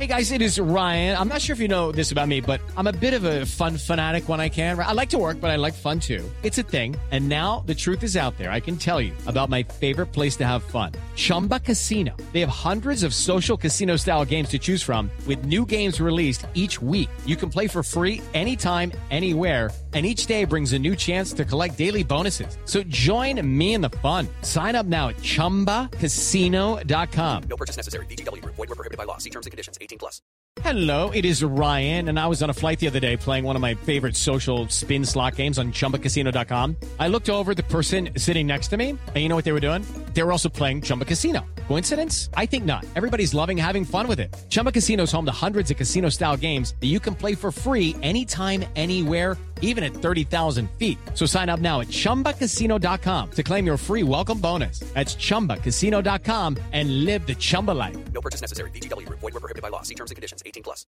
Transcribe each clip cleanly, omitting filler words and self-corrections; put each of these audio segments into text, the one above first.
Hey guys, it is Ryan. I'm not sure if you know this about me, but I'm a bit of a fun fanatic when I can. I like to work, but I like fun too. It's a thing. And now the truth is out there. I can tell you about my favorite place to have fun. Chumba Casino. They have hundreds of social casino style games to choose from with new games released each week. You can play for free anytime, anywhere. And each day brings a new chance to collect daily bonuses. So join me in the fun. Sign up now at ChumbaCasino.com. No purchase necessary. VGW Group. Void where prohibited by law. See terms and conditions. 18+. Hello, it is Ryan, and I was on a flight the other day playing one of my favorite social spin slot games on ChumbaCasino.com. I looked over at the person sitting next to me, and you know what they were doing? They were also playing Chumba Casino. Coincidence? I think not. Everybody's loving having fun with it. Chumba Casino is home to hundreds of casino-style games that you can play for free anytime, anywhere, even at 30,000 feet. So sign up now at ChumbaCasino.com to claim your free welcome bonus. That's ChumbaCasino.com and live the Chumba life. No purchase necessary. VGW Group. Void where prohibited by law. See terms and conditions. 18+.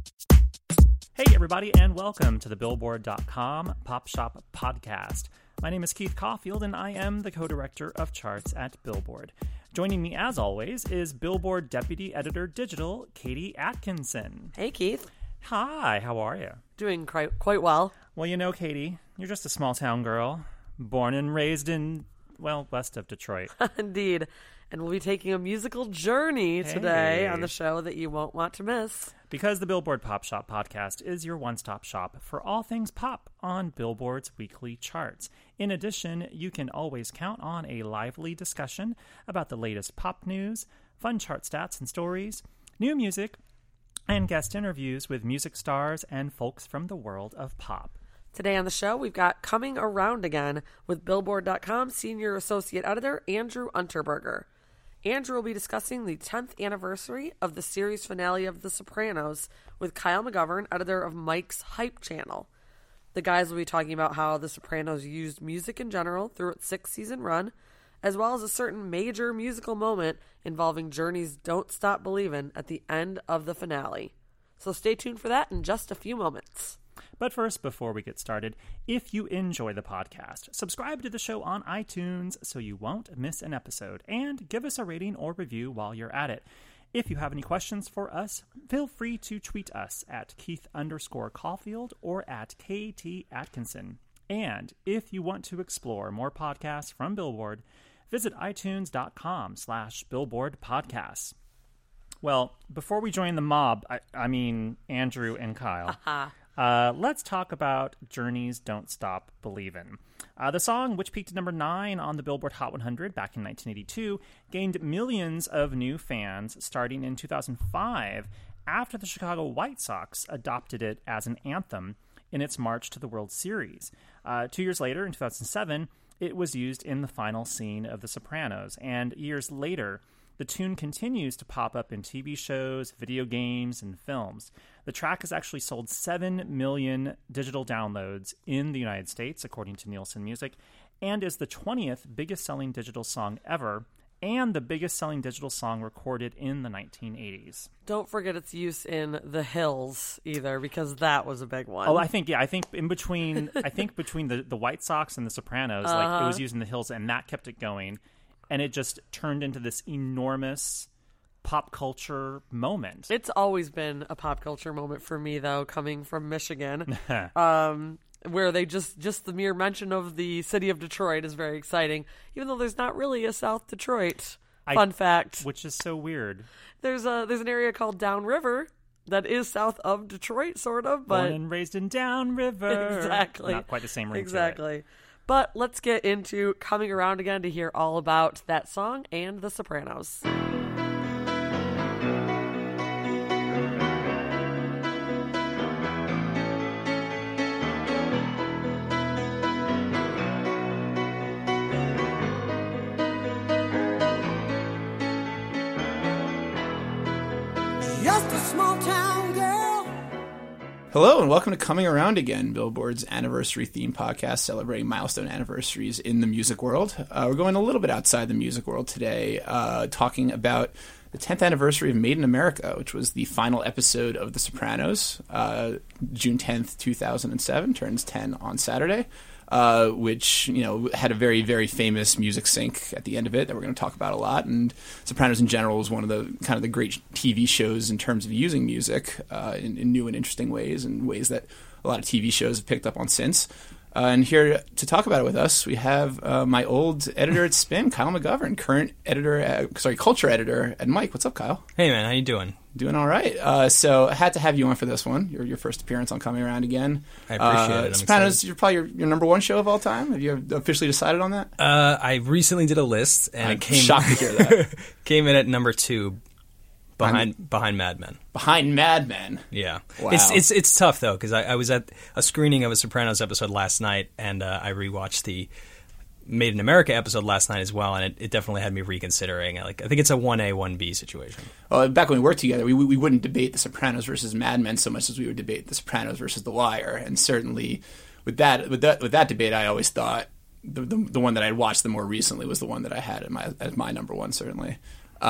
Hey, everybody, and welcome to the Billboard.com Pop Shop Podcast. My name is Keith Caulfield, and I am the co-director of charts at Billboard. Joining me, as always, is Billboard Deputy Editor Digital, Katie Atkinson. Hey, Keith. Hi, how are you? Doing quite well. Well, you know, Katie, you're just a small-town girl, born and raised in, well, west of Detroit. Indeed. And we'll be taking a musical journey today on the show that you won't want to miss. Because the Billboard Pop Shop Podcast is your one-stop shop for all things pop on Billboard's weekly charts. In addition, you can always count on a lively discussion about the latest pop news, fun chart stats and stories, new music, and guest interviews with music stars and folks from the world of pop. Today on the show, we've got Coming Around Again with Billboard.com Senior Associate Editor Andrew Unterberger. Andrew will be discussing the 10th anniversary of the series finale of The Sopranos with Kyle McGovern, editor of Mike's Hype Channel. The guys will be talking about how The Sopranos used music in general through its 6-season run, as well as a certain major musical moment involving Journey's Don't Stop Believin' at the end of the finale. So stay tuned for that in just a few moments. But first, before we get started, if you enjoy the podcast, subscribe to the show on iTunes so you won't miss an episode, and give us a rating or review while you're at it. If you have any questions for us, feel free to tweet us at Keith_Caulfield or at KT Atkinson. And if you want to explore more podcasts from Billboard, visit itunes.com/Billboard Podcasts. Well, before we join the mob, I mean Andrew and Kyle, let's talk about Journey's Don't Stop Believin'. The song, which peaked at number 9 on the Billboard Hot 100 back in 1982, gained millions of new fans starting in 2005 after the Chicago White Sox adopted it as an anthem in its march to the World Series. 2 years later, in 2007, it was used in the final scene of The Sopranos, and years later, the tune continues to pop up in TV shows, video games, and films. The track has actually sold 7 million digital downloads in the United States, according to Nielsen Music, and is the 20th biggest-selling digital song ever, and the biggest-selling digital song recorded in the 1980s. Don't forget its use in The Hills either, because that was a big one. Oh, I think in between, between the White Sox and the Sopranos, like it was used in The Hills, and that kept it going. And it just turned into this enormous pop culture moment. It's always been a pop culture moment for me, though, coming from Michigan, where they just the mere mention of the city of Detroit is very exciting, even though there's not really a South Detroit. Fun fact. Which is so weird. There's an area called Downriver that is south of Detroit, sort of. But born and raised in Downriver. Exactly. Not quite the same ring exactly. to it. But let's get into Coming Around Again to hear all about that song and The Sopranos. Just a small town girl. Hello and welcome to Coming Around Again, Billboard's anniversary theme podcast celebrating milestone anniversaries in the music world. We're going a little bit outside the music world today, talking about the 10th anniversary of Made in America, which was the final episode of The Sopranos. June 10th, 2007, turns 10 on Saturday. which had a very, very famous music sync at the end of it that we're going to talk about a lot. And Sopranos in general was one of the kind of the great TV shows in terms of using music in new and interesting ways, and ways that a lot of TV shows have picked up on since. And here to talk about it with us, we have my old editor at Spin, Kyle McGovern, current culture editor at Mike. What's up, Kyle? Hey, man. How you doing? Doing all right. So I had to have you on for this one. Your first appearance on Coming Around Again. I appreciate it. I'm Sopranos, you're probably your number one show of all time. Have you officially decided on that? I recently did a list, and I'm shocked to hear that. Came in at number 2, behind Mad Men. Behind Mad Men. Yeah. Wow. It's tough, though, because I was at a screening of a Sopranos episode last night, and I rewatched the Made in America episode last night as well, and it definitely had me reconsidering. I think it's a 1A, 1B situation. Well, back when we worked together, we wouldn't debate The Sopranos versus Mad Men so much as we would debate The Sopranos versus The Wire. And certainly with that debate, I always thought the one that I watched the more recently was the one that I had as my number one, certainly.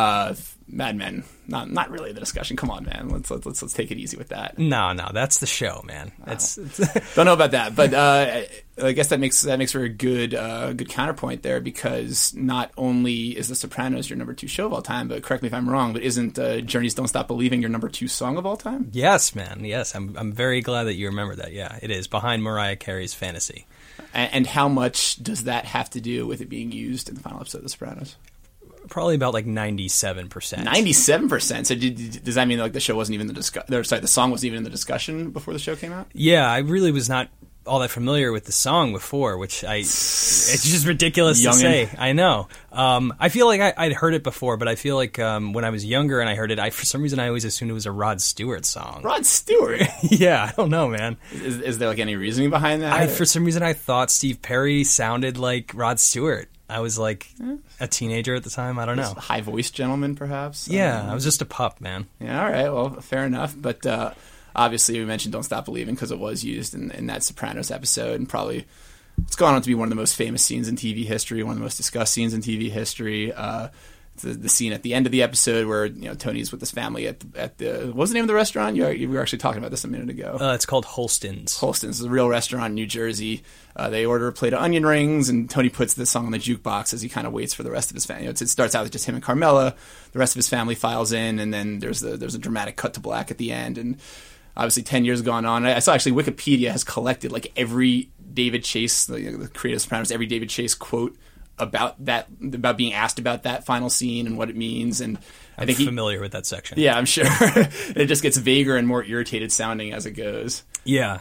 Mad Men, not really the discussion. Come on, man. Let's take it easy with that. No, that's the show, man. Don't know about that, but I guess that makes for a good counterpoint there, because not only is The Sopranos your number 2 show of all time, but correct me if I'm wrong, but isn't Journeys Don't Stop Believing your number 2 song of all time? Yes, man. Yes, I'm very glad that you remember that. Yeah, it is behind Mariah Carey's Fantasy. And how much does that have to do with it being used in the final episode of The Sopranos? Probably about like 97%. 97%. So does that mean like the show wasn't even the song wasn't even in the discussion before the show came out? Yeah, I really was not all that familiar with the song before, which it's just ridiculous to say. I know. I feel like I'd heard it before, but I feel like when I was younger and I heard it, for some reason I always assumed it was a Rod Stewart song. Rod Stewart? Yeah, I don't know, man. Is there like any reasoning behind that? For some reason I thought Steve Perry sounded like Rod Stewart. I was like a teenager at the time. I don't know. High-voiced gentleman, perhaps? Yeah, I was just a pup, man. Yeah, all right. Well, fair enough. But obviously we mentioned Don't Stop Believing because it was used in that Sopranos episode, and probably it's gone on to be one of the most famous scenes in TV history, one of the most discussed scenes in TV history. The scene at the end of the episode where Tony's with his family at the what was the name of the restaurant? You were actually talking about this a minute ago. It's called Holston's. Holston's is a real restaurant in New Jersey. They order a plate of onion rings, and Tony puts this song on the jukebox as he kind of waits for the rest of his family. It starts out with just him and Carmela. The rest of his family files in, and then there's a dramatic cut to black at the end. And obviously 10 years gone on. I saw actually Wikipedia has collected like every David Chase, the creative Sopranos, every David Chase quote about being asked about that final scene and what it means. And I think familiar with that section. Yeah, I'm sure. It just gets vaguer and more irritated sounding as it goes. Yeah.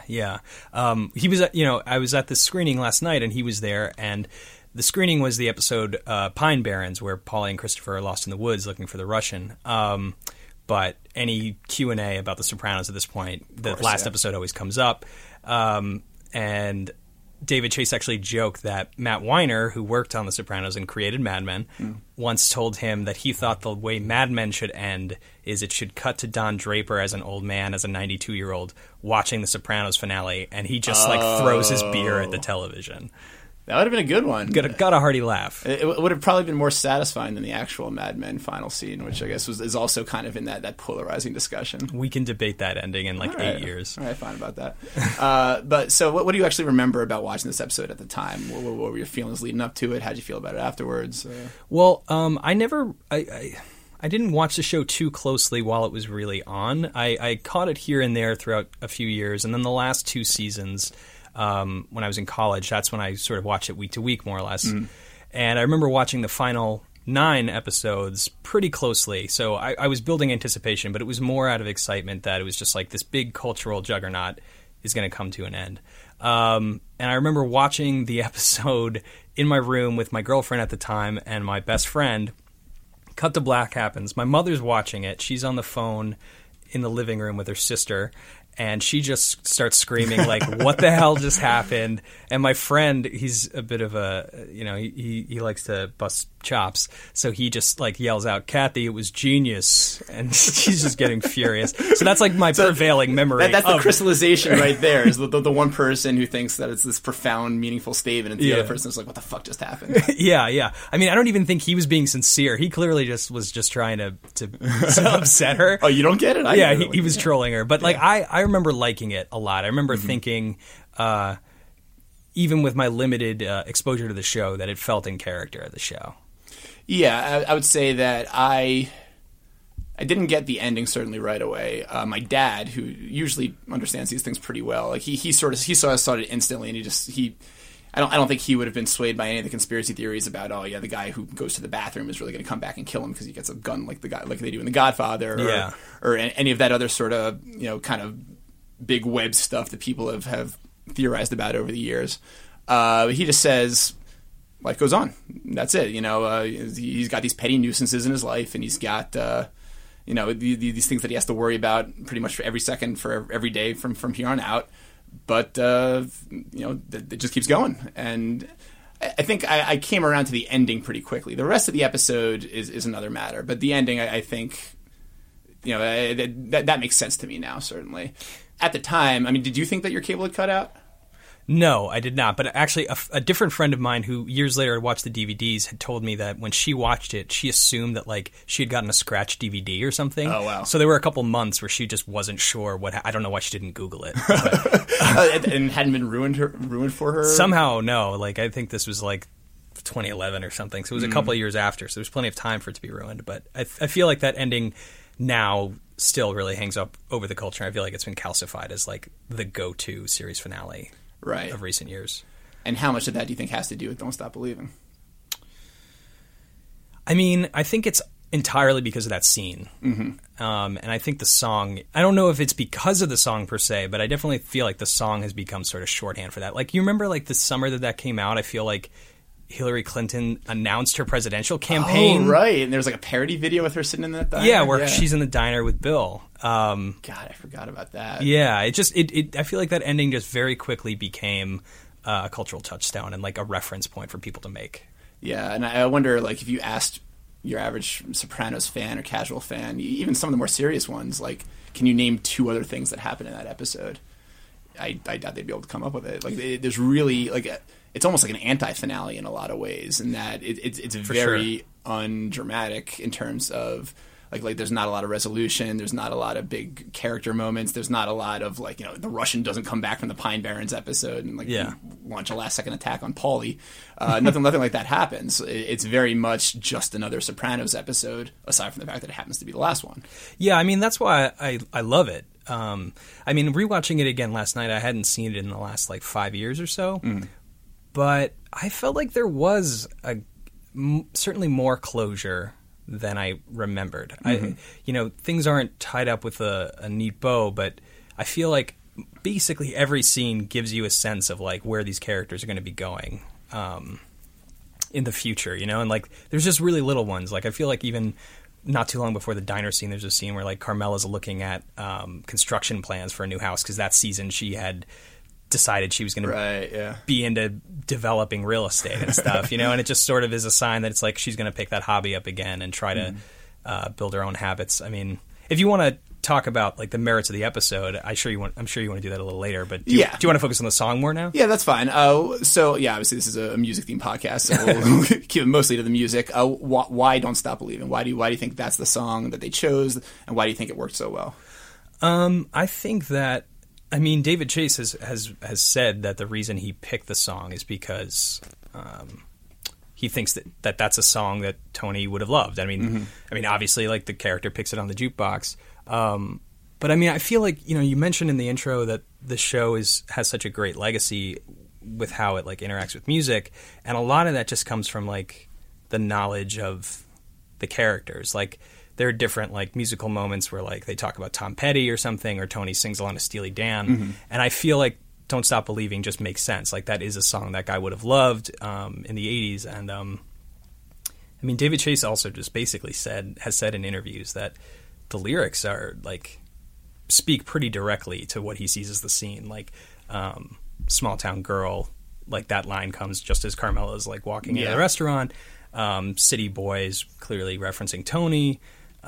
He was I was at the screening last night, and he was there, and the screening was the episode Pine Barrens, where Paulie and Christopher are lost in the woods looking for the Russian. But any Q&A about The Sopranos at this point, the last episode always comes up. And David Chase actually joked that Matt Weiner, who worked on The Sopranos and created Mad Men, once told him that he thought the way Mad Men should end is it should cut to Don Draper as an old man, as a 92-year-old, watching The Sopranos finale, and he just throws his beer at the television. That would have been a good one. Got a hearty laugh. It would have probably been more satisfying than the actual Mad Men final scene, which I guess is also kind of in that polarizing discussion. We can debate that ending in 8 years. All right, fine about that. But so what do you actually remember about watching this episode at the time? What were your feelings leading up to it? How did you feel about it afterwards? Well, I didn't watch the show too closely while it was really on. I caught it here and there throughout a few years, and then the last 2 seasons, when I was in college, that's when I sort of watched it week to week, more or less. And I remember watching the final 9 episodes pretty closely. So I was building anticipation, but it was more out of excitement that it was just like this big cultural juggernaut is going to come to an end. And I remember watching the episode in my room with my girlfriend at the time and my best friend. Cut to black happens. My mother's watching it. She's on the phone in the living room with her sister. And she just starts screaming, like, what the hell just happened? And my friend, he's a bit of a, he likes to bust chops. So he just, yells out, Kathy, it was genius. And she's just getting furious. So that's, my prevailing memory. That's the crystallization right there, is the one person who thinks that it's this profound, meaningful statement, and the other person's like, what the fuck just happened? Yeah. I mean, I don't even think he was being sincere. He clearly was just trying to upset her. Oh, you don't get it? He was trolling her. But, I remember liking it a lot. I remember thinking, even with my limited exposure to the show, that it felt in character of the show. Yeah, I would say that I didn't get the ending certainly right away. My dad, who usually understands these things pretty well, like he saw it instantly, and I don't think he would have been swayed by any of the conspiracy theories about, oh yeah, the guy who goes to the bathroom is really going to come back and kill him because he gets a gun like they do in The Godfather, or any of that other sort of kind of big web stuff that people have theorized about over the years. He just says life goes on. That's it. He's got these petty nuisances in his life, and he's got these things that he has to worry about pretty much for every second, for every day from here on out. But it just keeps going, and I think I came around to the ending pretty quickly. The rest of the episode is another matter, but the ending, I think, that makes sense to me now. Certainly, at the time, I mean, did you think that your cable had cut out? No, I did not. But actually, a different friend of mine who years later had watched the DVDs had told me that when she watched it, she assumed that like she had gotten a scratched DVD or something. Oh, wow. So there were a couple months where she just wasn't sure I don't know why she didn't Google it. And hadn't been ruined for her? Somehow, no. Like, I think this was like 2011 or something. So it was a couple of years after. So there's plenty of time for it to be ruined. But I feel like that ending now still really hangs up over the culture. I feel like it's been calcified as like the go-to series finale. Right. Of recent years. And how much of that do you think has to do with Don't Stop Believing? I mean, I think it's entirely because of that scene. Mm-hmm. And I think the song, I don't know if it's because of the song per se, but I definitely feel like the song has become sort of shorthand for that. Like, you remember like the summer that came out, I feel like Hillary Clinton announced her presidential campaign. Oh, right. And there was like a parody video with her sitting in that diner. Yeah, where she's in the diner with Bill. God, I forgot about that. Yeah, I feel like that ending just very quickly became a cultural touchstone and like a reference point for people to make. Yeah, and I wonder, like, if you asked your average Sopranos fan or casual fan, even some of the more serious ones, like, can you name two other things that happened in that episode? I doubt they'd be able to come up with it. Like, there's really like it's almost like an anti-finale in a lot of ways, in that it's very undramatic in terms of like there's not a lot of resolution, there's not a lot of big character moments, there's not a lot of like the Russian doesn't come back from the Pine Barrens episode and launch a last-second attack on Paulie. Nothing like that happens. It's very much just another Sopranos episode, aside from the fact that it happens to be the last one. Yeah, I mean that's why I love it. I mean, rewatching it again last night, I hadn't seen it in the last like 5 years or so. But I felt like there was certainly more closure than I remembered. Things aren't tied up with a neat bow, but I feel like basically every scene gives you a sense of like where these characters are going to be going in the future, and like there's just really little ones. Like I feel like even not too long before the diner scene, there's a scene where like Carmela's looking at construction plans for a new house because that season she had decided she was going to be into developing real estate and stuff, and it just sort of is a sign that it's like she's going to pick that hobby up again and try to build her own habits. I mean, if you want to talk about like the merits of the episode, I'm sure you want to do that a little later, but do you want to focus on the song more now? Yeah, that's fine. So obviously this is a music themed podcast, so we'll keep it mostly to the music. Why Don't Stop Believing? Why do you think that's the song that they chose, and why do you think it worked so well? I think that, I mean, David Chase has said that the reason he picked the song is because he thinks that's a song that Tony would have loved. I mean, obviously, like the character picks it on the jukebox. But I mean, I feel like you mentioned in the intro that the show has such a great legacy with how it like interacts with music, and a lot of that just comes from like the knowledge of the characters. Like there are different like musical moments where like they talk about Tom Petty or something, or Tony sings along to Steely Dan, and I feel like Don't Stop Believing just makes sense. Like that is a song that guy would have loved in the 80s, and I mean, David Chase also just basically has said in interviews that the lyrics are like speak pretty directly to what he sees as the scene. Like small town girl, like that line comes just as Carmela's like walking into the restaurant. City boys, clearly referencing Tony.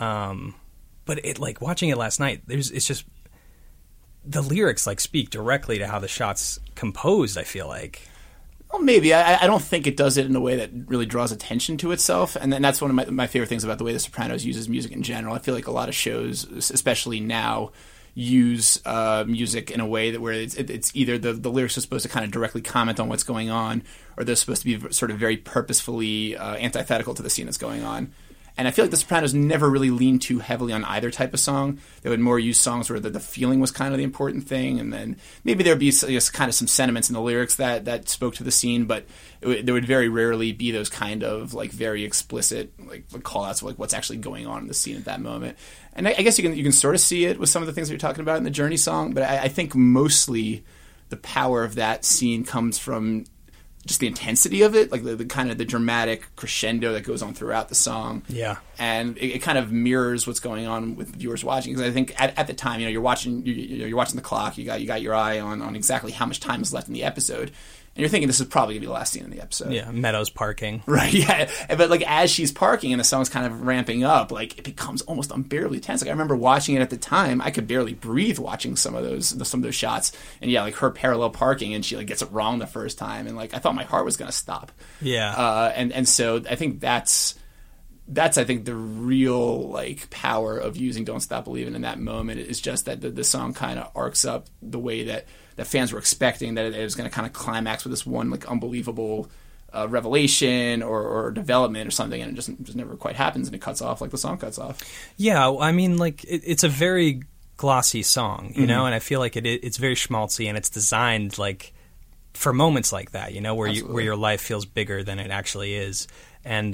But it like watching it last night, it's just the lyrics like speak directly to how the shot's composed, I feel like. Well, maybe. I don't think it does it in a way that really draws attention to itself. And then that's one of my favorite things about the way The Sopranos uses music in general. I feel like a lot of shows, especially now, use music in a way that where it's either the lyrics are supposed to kind of directly comment on what's going on, or they're supposed to be sort of very purposefully antithetical to the scene that's going on. And I feel like The Sopranos never really leaned too heavily on either type of song. They would more use songs where the feeling was kind of the important thing, and then maybe there would be just kind of some sentiments in the lyrics that spoke to the scene, but there would very rarely be those kind of like very explicit like call-outs of like what's actually going on in the scene at that moment. And I guess you can sort of see it with some of the things that you're talking about in the Journey song, but I think mostly the power of that scene comes from just the intensity of it, like the kind of the dramatic crescendo that goes on throughout the song. Yeah. And it kind of mirrors what's going on with viewers watching. Because I think at the time, you're watching the clock, you got your eye on exactly how much time is left in the episode. And you're thinking this is probably going to be the last scene in the episode. Yeah, Meadows parking. Right, yeah. But like as she's parking and the song's kind of ramping up, like it becomes almost unbearably tense. Like I remember watching it at the time, I could barely breathe watching some of those shots. And yeah, like her parallel parking and she like gets it wrong the first time, and like I thought my heart was going to stop. Yeah. And so I think that's I think the real like power of using "Don't Stop Believin'" in that moment is just that the song kind of arcs up the way that fans were expecting, that it was going to kind of climax with this one like unbelievable revelation or development or something, and it just never quite happens, and it cuts off like the song cuts off. Yeah, I mean, like it's a very glossy song, you know, and I feel like it's very schmaltzy, and it's designed like for moments like that, you know, where your life feels bigger than it actually is, and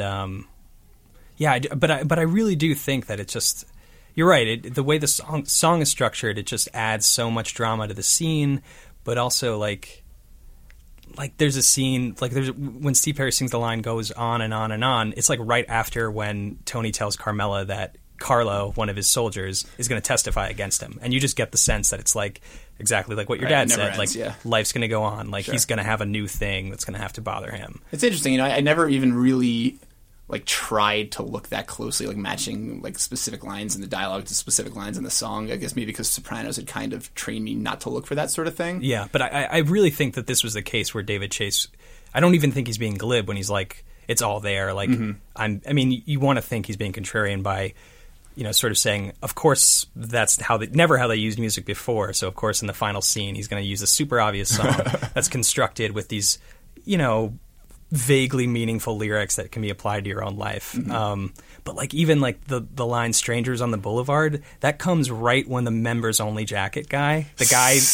yeah, but I really do think that it's just. You're right. The way the song is structured, it just adds so much drama to the scene. But also, like there's a scene when Steve Perry sings the line "goes on and on and on." It's like right after when Tony tells Carmela that Carlo, one of his soldiers, is going to testify against him, and you just get the sense that it's like exactly like what your dad said. Ends, life's going to go on. Like sure. He's going to have a new thing that's going to have to bother him. It's interesting. You know, I never even really like tried to look that closely, like matching like specific lines in the dialogue to specific lines in the song. I guess maybe because Sopranos had kind of trained me not to look for that sort of thing. Yeah, but I really think that this was the case where David Chase, I don't even think he's being glib when he's like, it's all there. Like, I mean, you want to think he's being contrarian by, you know, sort of saying, of course, that's never how they used music before. So, of course, in the final scene, he's going to use a super obvious song that's constructed with these, you know, vaguely meaningful lyrics that can be applied to your own life. But like even like the line "Strangers on the Boulevard," that comes right when the members only jacket guy, the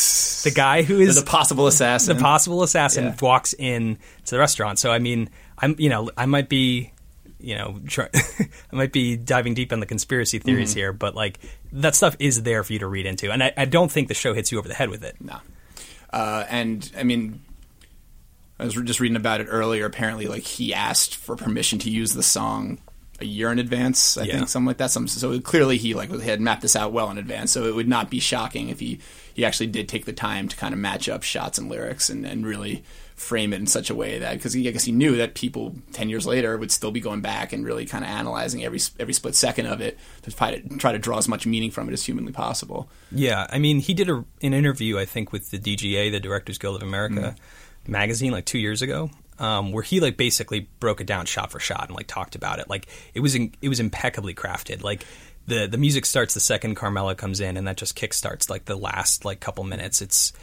guy who is the possible assassin, walks in to the restaurant. So I mean, I might be I might be diving deep in the conspiracy theories here, but like that stuff is there for you to read into, and I don't think the show hits you over the head with it. No, and I mean, I was just reading about it earlier. Apparently, like he asked for permission to use the song a year in advance. I think something like that. So clearly he had mapped this out well in advance. So it would not be shocking if he actually did take the time to kind of match up shots and lyrics and really frame it in such a way that, because I guess he knew that people 10 years later would still be going back and really kind of analyzing every split second of it to try to draw as much meaning from it as humanly possible. Yeah, I mean, he did an interview, I think, with the DGA, the Directors Guild of America magazine, like 2 years ago, where he like basically broke it down shot for shot and like talked about it. Like it was impeccably crafted. Like the music starts the second Carmela comes in, and that just kickstarts like the last like couple minutes.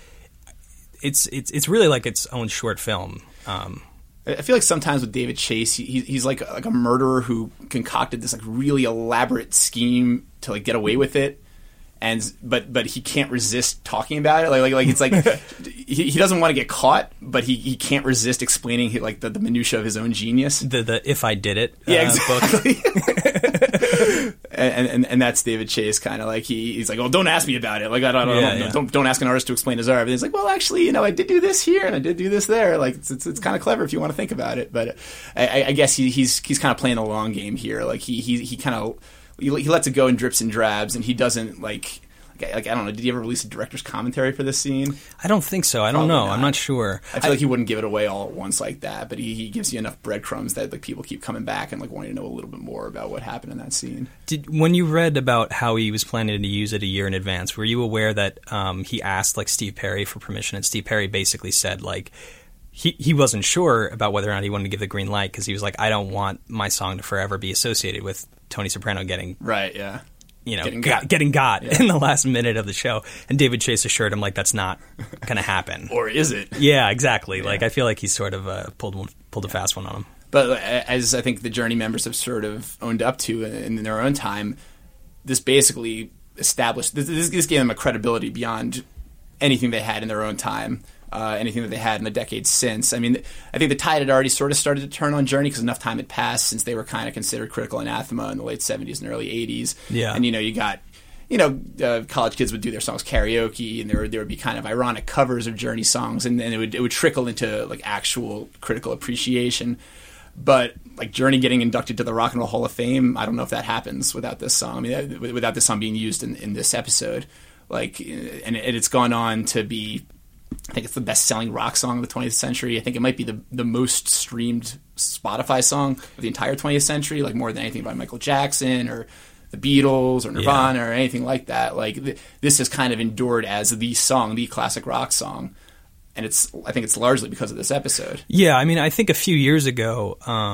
It's really like its own short film. I feel like sometimes with David Chase, he's like a murderer who concocted this like really elaborate scheme to like get away with it. But he can't resist talking about it. Like it's like he doesn't want to get caught, but he can't resist explaining like the minutia of his own genius. The "If I Did It" exactly. book. and that's David Chase kind of like he's like, oh, don't ask me about it. Like I don't ask an artist to explain his art. And he's like, well, actually, I did do this here and I did do this there. Like it's kind of clever if you want to think about it. But I guess he's kind of playing the long game here. Like he kind of. He lets it go in drips and drabs, and he doesn't like I don't know. Did he ever release a director's commentary for this scene? I don't think so. I don't know. I'm not sure. I feel like he wouldn't give it away all at once like that, but he gives you enough breadcrumbs that like people keep coming back and like wanting to know a little bit more about what happened in that scene. When you read about how he was planning to use it a year in advance, were you aware that he asked like Steve Perry for permission, and Steve Perry basically said like he wasn't sure about whether or not he wanted to give the green light because he was like, I don't want my song to forever be associated with Tony Soprano getting getting got in the last minute of the show. And David Chase assured him, like, that's not going to happen. Or is it? Yeah, exactly. Yeah. Like, I feel like he's sort of pulled a fast one on him. But as I think the Journey members have sort of owned up to in their own time, this basically established, this gave them a credibility beyond anything they had in their own time. Anything that they had in the decades since. I mean, I think the tide had already sort of started to turn on Journey because enough time had passed since they were kind of considered critical anathema in the late 70s and early 80s. Yeah. And, you got, college kids would do their songs karaoke, and there would be kind of ironic covers of Journey songs, and then it would trickle into, like, actual critical appreciation. But, like, Journey getting inducted to the Rock and Roll Hall of Fame, I don't know if that happens without this song. I mean, without this song being used in this episode. Like, and it's gone on to be, I think it's the best-selling rock song of the 20th century. I think it might be the most streamed Spotify song of the entire 20th century, like more than anything by Michael Jackson or the Beatles or Nirvana or anything like that. Like this has kind of endured as the song, the classic rock song, and I think it's largely because of this episode. Yeah, I mean, I think a few years ago,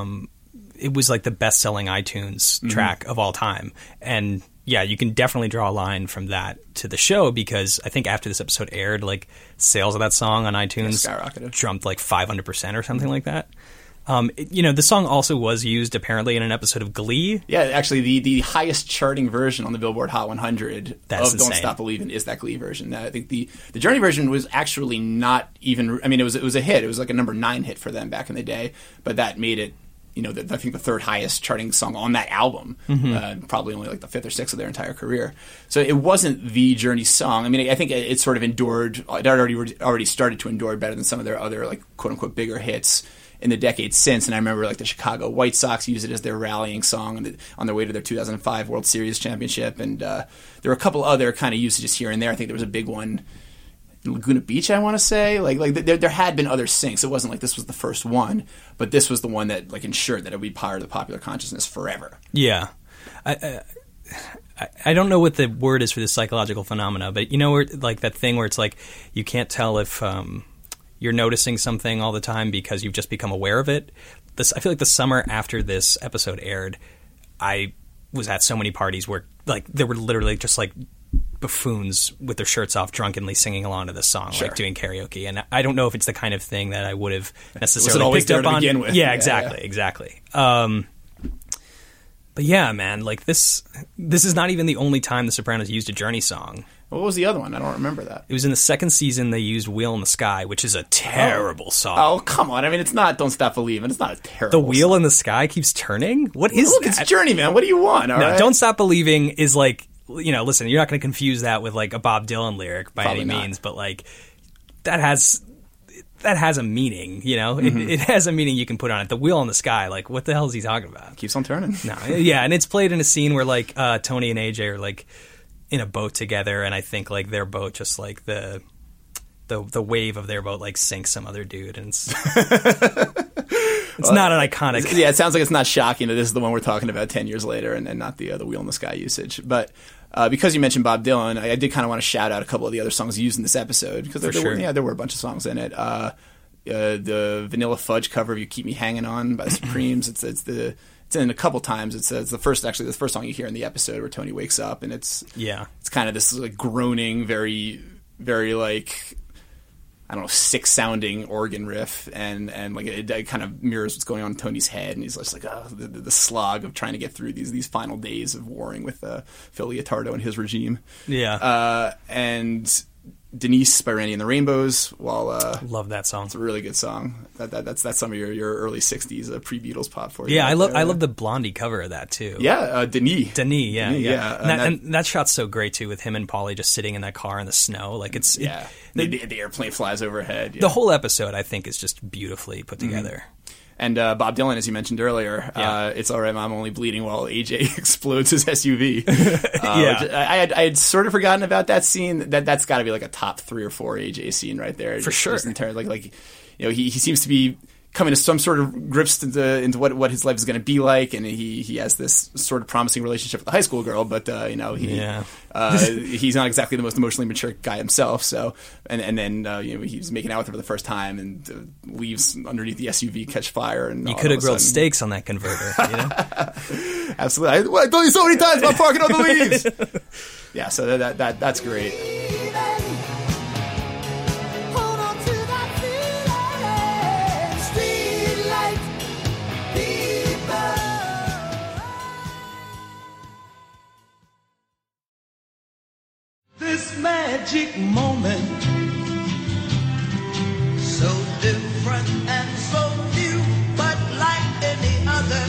it was like the best-selling iTunes track of all time, and yeah, you can definitely draw a line from that to the show because I think after this episode aired, like sales of that song on iTunes skyrocketed, jumped like 500% or something like that. The song also was used apparently in an episode of Glee. Yeah, actually, the highest charting version on the Billboard Hot 100 That's of insane. "Don't Stop Believin'" is that Glee version. I think the Journey version was actually not even. I mean, it was a hit. It was like a number 9 hit for them back in the day, but that made it. I think the third highest charting song on that album, probably only like the 5th or 6th of their entire career. So it wasn't the Journey song. I mean, I think it sort of endured. It already started to endure better than some of their other, like, quote unquote bigger hits in the decades since. And I remember, like, the Chicago White Sox used it as their rallying song on their way to their 2005 World Series championship. And there were a couple other kind of usages here and there. I think there was a big one in Laguna Beach, I want to say. Like there had been other syncs. It wasn't like this was the first one, but this was the one that, like, ensured that it would be part of the popular consciousness forever. Yeah. I don't know what the word is for this psychological phenomena, but where, like, that thing where it's like you can't tell if you're noticing something all the time because you've just become aware of it. I feel like the summer after this episode aired, I was at so many parties where, like, there were literally just, like, buffoons with their shirts off drunkenly singing along to this song, sure, like doing karaoke. And I don't know if it's the kind of thing that I would have necessarily always picked up on. Begin with. Yeah, exactly. But yeah, man, like this is not even the only time The Sopranos used a Journey song. What was the other one? I don't remember that. It was in the second season. They used Wheel in the Sky, which is a terrible song. Oh, come on. I mean, it's not Don't Stop Believin'. It's not a terrible The Wheel song. in the Sky keeps turning? What is Look, that? it's Journey, man. What do you want? All right? Don't Stop Believing is like, listen, you're not going to confuse that with, like, a Bob Dylan lyric by Probably any not. means, but, like, that has a meaning, It has a meaning you can put on it. The Wheel in the Sky, like, what the hell is he talking about? Keeps on turning. No, yeah, and it's played in a scene where, like, Tony and AJ are, like, in a boat together, and I think, like, their boat just, like, the wave of their boat, like, sinks some other dude, and it's not an iconic. Yeah, it sounds like it's not shocking that this is the one we're talking about 10 years later, and not the Wheel in the Sky usage. But because you mentioned Bob Dylan, I did kind of want to shout out a couple of the other songs used in this episode because there were a bunch of songs in it. The Vanilla Fudge cover of "You Keep Me Hanging On" by the Supremes. It's in a couple times. It's the first song you hear in the episode where Tony wakes up, and it's kind of this, like, groaning, very, very, like, I don't know, sick sounding organ riff, and like it kind of mirrors what's going on in Tony's head, and he's just like, the slog of trying to get through these final days of warring with Phil Leotardo and his regime. Yeah. And Denise by Randy and the Rainbows. Love that song. It's a really good song. That's some of your early '60s pre-Beatles pop for you. Yeah, I love the Blondie cover of that too. Yeah, Denis. Yeah. And that shot's so great too, with him and Paulie just sitting in that car in the snow. Like the airplane flies overhead. Yeah. The whole episode, I think, is just beautifully put together. And Bob Dylan, as you mentioned earlier, "It's All Right, Mom, Only Bleeding," while AJ explodes his SUV. I had sort of forgotten about that scene. That's got to be like a top 3 or 4 AJ scene right there. For sure. He seems to be coming to some sort of grips into what his life is going to be like, and he has this sort of promising relationship with a high school girl, but he's not exactly the most emotionally mature guy himself. So and then he's making out with her for the first time and leaves underneath the SUV, catch fire, and you could have grilled steaks on that converter. Absolutely, I told you so many times about parking on the leaves. Yeah, so that's great. This magic moment, so different and so new, but like any other,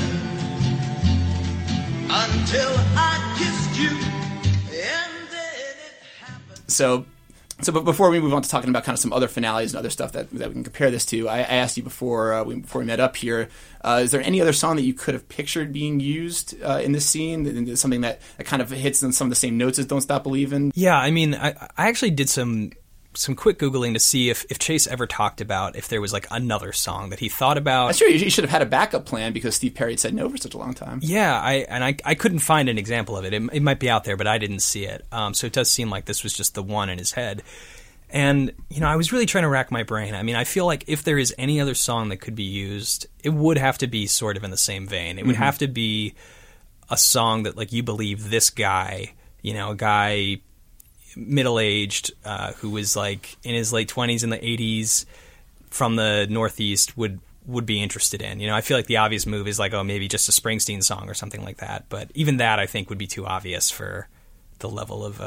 until I kissed you, and then it happened. So but before we move on to talking about kind of some other finales and other stuff that we can compare this to, I asked you before we met up here, is there any other song that you could have pictured being used in this scene? Something that kind of hits on some of the same notes as Don't Stop Believin'? Yeah, I mean, I actually did some quick Googling to see if Chase ever talked about if there was like another song that he thought about. That's true. You should have had a backup plan because Steve Perry had said no for such a long time. Yeah, I couldn't find an example of it. It might be out there, but I didn't see it. So it does seem like this was just the one in his head. And, I was really trying to rack my brain. I mean, I feel like if there is any other song that could be used, it would have to be sort of in the same vein. It would have to be a song that, like, you believe this guy, a guy middle-aged who was, like, in his late 20s in the 80s from the Northeast would be interested in. I feel like the obvious move is, like, maybe just a Springsteen song or something like that. But even that, I think, would be too obvious for the level of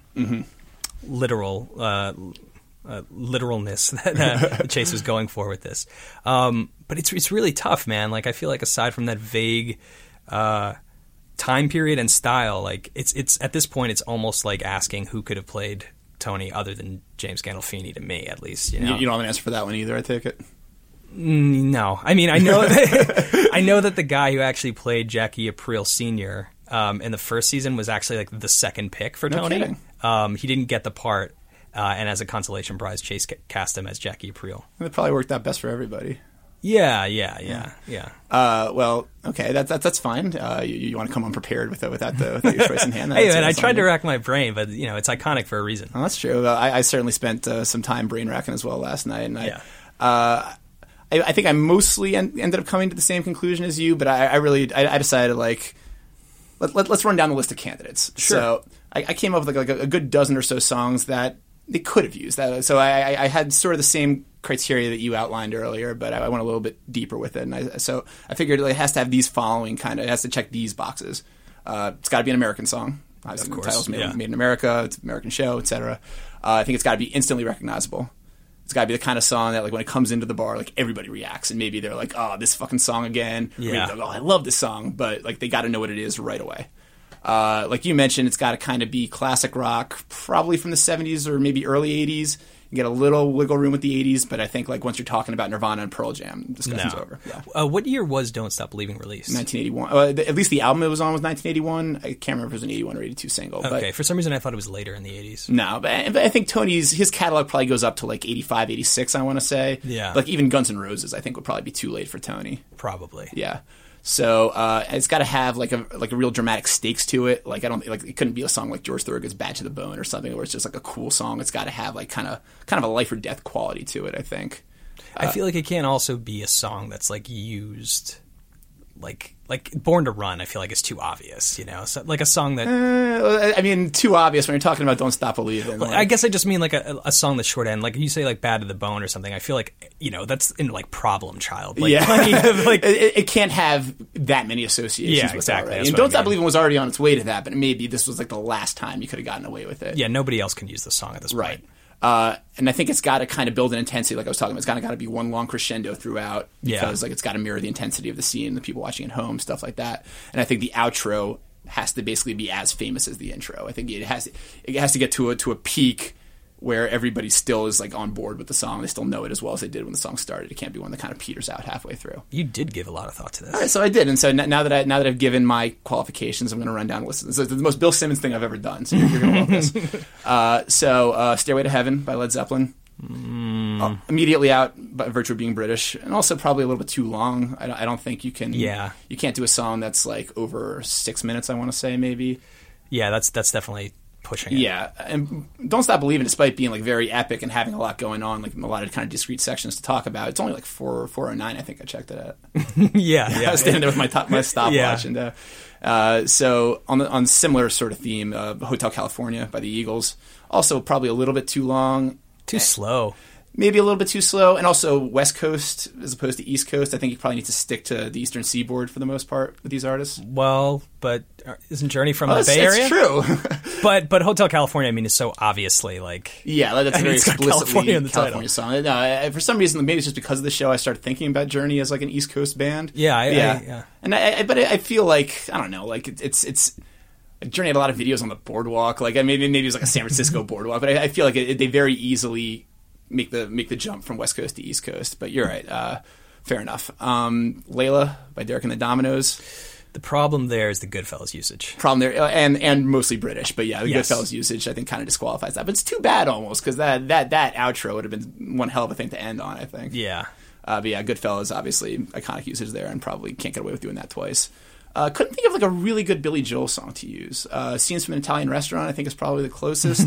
literalness that Chase was going for with this. But it's really tough, man. Like, I feel like aside from that vague time period and style, like it's at this point it's almost like asking who could have played Tony other than James Gandolfini, to me at least. You don't have an answer for that one either, I take it. No, I mean, I know that the guy who actually played Jackie Aprile Sr. In the first season was actually like the second pick for Tony. Kidding. He didn't get the part, and as a consolation prize, Chase cast him as Jackie Aprile. It probably worked out best for everybody. Yeah. Well, okay, that's fine. You want to come unprepared without your choice in hand? Hey, man, I tried to rack my brain, but it's iconic for a reason. Well, that's true. I certainly spent some time brain racking as well last night, and I think I mostly ended up coming to the same conclusion as you, but I decided, like, let's run down the list of candidates. Sure. So I came up with like a good dozen or so songs that they could have used. So I had sort of the same criteria that you outlined earlier, but I went a little bit deeper with it. And so I figured it has to have these following it has to check these boxes. It's got to be an American song. Obviously, of course. The title's made in America. It's an American show, etc. I think it's got to be instantly recognizable. It's got to be the kind of song that, like, when it comes into the bar, like, everybody reacts, and maybe they're like, "Oh, this fucking song again." Yeah. Or maybe, "Oh, I love this song," but like they got to know what it is right away. Like you mentioned, it's got to kind of be classic rock, probably from the 70s or maybe early 80s. You get a little wiggle room with the 80s, but I think, like, once you're talking about Nirvana and Pearl Jam, discussion's over. Yeah. What year was Don't Stop Believing released? 1981. At least the album it was on was 1981. I can't remember if it was an 81 or 82 single. Okay, but for some reason I thought it was later in the 80s. No, but I think his catalog probably goes up to like 85, 86, I want to say. Yeah. Like even Guns N' Roses, I think, would probably be too late for Tony. Probably. Yeah. So it's got to have like a real dramatic stakes to it. Like it couldn't be a song like George Thorogood's "Bad to the Bone" or something where it's just like a cool song. It's got to have like kind of a life or death quality to it, I think. I feel like it can't also be a song that's like used like Born to Run. I feel like it's too obvious, so, like a song that I mean, too obvious when you're talking about Don't Stop Believin'. Like, I guess I just mean like a song that's short end, like you say, like Bad to the Bone or something. I feel like that's in like Problem Child. Like, it can't have that many associations. Yeah, with exactly. And Don't Stop Believin' was already on its way to that, but maybe this was like the last time you could have gotten away with it. Yeah, nobody else can use the song at this point. Right. And I think it's got to kind of build an intensity, like I was talking about. It's kind of got to be one long crescendo throughout because like it's got to mirror the intensity of the scene, the people watching at home, stuff like that. And I think the outro has to basically be as famous as the intro. I think it has to get to a peak where everybody still is like on board with the song. They still know it as well as they did when the song started. It can't be one that kind of peters out halfway through. You did give a lot of thought to this. All right, so I did. And so now that I've given my qualifications, I'm going to run down a list. It's the most Bill Simmons thing I've ever done. So you're going to love this. So Stairway to Heaven by Led Zeppelin. immediately out by virtue of being British, and also probably a little bit too long. I don't think you can. Yeah. You can't do a song that's like over 6 minutes. I want to say maybe. Yeah, that's definitely pushing it. Yeah, and Don't Stop Believing, despite being like very epic and having a lot going on, like a lot of kind of discrete sections to talk about, it's only like 4:09. I think I checked it out. yeah. I was standing there with my stopwatch, and so on similar sort of theme, Hotel California by the Eagles, also probably a little bit too long, Too slow. maybe a little bit too slow, and also West Coast as opposed to East Coast. I think you probably need to stick to the Eastern Seaboard for the most part with these artists. Well, but isn't Journey from the Bay Area? It's true. But Hotel California, I mean, is so obviously like... Yeah, that's a very it's got explicitly California in the California song. No, for some reason, maybe it's just because of the show, I started thinking about Journey as like an East Coast band. Yeah. And I feel like, I don't know, like it's Journey had a lot of videos on the boardwalk. Like maybe it was like a San Francisco boardwalk, but I feel like they very easily make the jump from West Coast to East Coast. But you're right. Fair enough. Layla by Derek and the Dominoes. The problem there is the Goodfellas usage. Problem there, and mostly British, but yeah, the Yes. Goodfellas usage I think kind of disqualifies that. But it's too bad almost because that outro would have been one hell of a thing to end on. I think. Yeah. But yeah, Goodfellas obviously iconic usage there, and probably can't get away with doing that twice. Couldn't think of like a really good Billy Joel song to use. Scenes from an Italian Restaurant I think is probably the closest.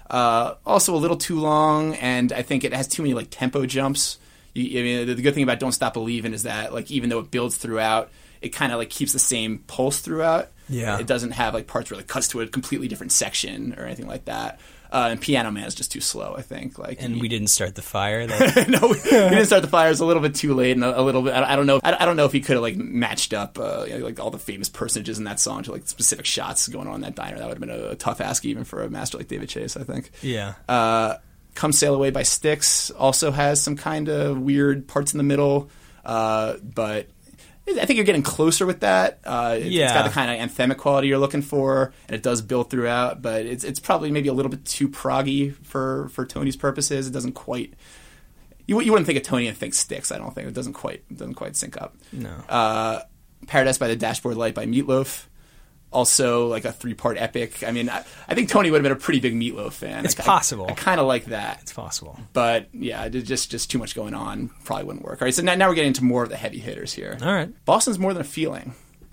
Also a little too long, and I think it has too many like tempo jumps. I mean, the good thing about Don't Stop Believin' is that like even though it builds throughout, it kind of like keeps the same pulse throughout. Yeah. It doesn't have like parts where it cuts to a completely different section or anything like that. And Piano Man is just too slow, I think. Like, And we didn't start the fire. no, we didn't start the fire. It was a little bit too late, and a little bit. I don't know. I don't know if he could have like matched up like all the famous personages in that song to like specific shots going on in that diner. That would have been a tough ask even for a master like David Chase, I think. Yeah. Come Sail Away by Styx also has some kind of weird parts in the middle, but I think you're getting closer with that. It's got the kind of anthemic quality you're looking for, and it does build throughout. But it's probably maybe a little bit too proggy for Tony's purposes. It doesn't quite. You wouldn't think of Tony and think Styx. I don't think it doesn't quite sync up. No. Paradise by the Dashboard Light by Meatloaf. Also, like a 3-part epic. I mean, I think Tony would have been a pretty big Meatloaf fan. It's possible. I kind of like that. It's possible. But yeah, just too much going on. Probably wouldn't work. All right, so now we're getting into more of the heavy hitters here. All right. Boston's More Than a Feeling.